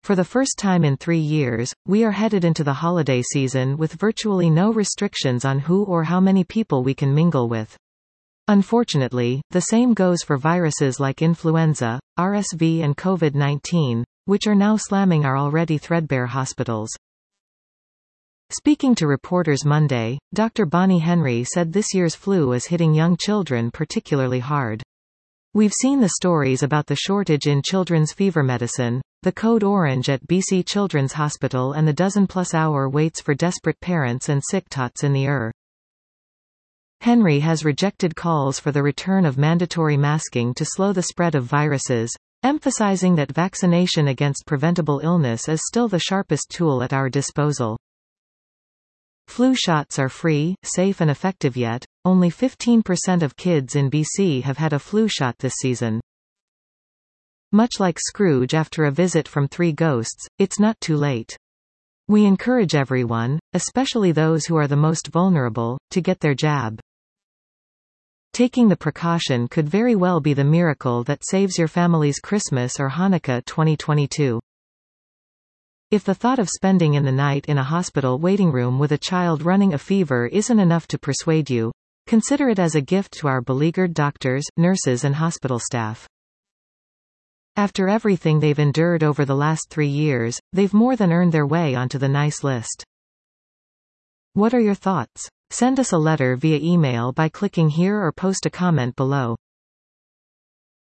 For the first time in 3 years, we are headed into the holiday season with virtually no restrictions on who or how many people we can mingle with. Unfortunately, the same goes for viruses like influenza, RSV and COVID-19, which are now slamming our already threadbare hospitals. Speaking to reporters Monday, Dr. Bonnie Henry said this year's flu is hitting young children particularly hard. We've seen the stories about the shortage in children's fever medicine, the code orange at BC Children's Hospital and the dozen-plus-hour waits for desperate parents and sick tots in the ER. Henry has rejected calls for the return of mandatory masking to slow the spread of viruses, emphasizing that vaccination against preventable illness is still the sharpest tool at our disposal. Flu shots are free, safe and effective yet, only 15% of kids in BC have had a flu shot this season. Much like Scrooge after a visit from 3 ghosts, it's not too late. We encourage everyone, especially those who are the most vulnerable, to get their jab. Taking the precaution could very well be the miracle that saves your family's Christmas or Hanukkah 2022. If the thought of spending in the night in a hospital waiting room with a child running a fever isn't enough to persuade you, consider it as a gift to our beleaguered doctors, nurses and hospital staff. After everything they've endured over the last 3 years, they've more than earned their way onto the nice list. What are your thoughts? Send us a letter via email by clicking here or post a comment below.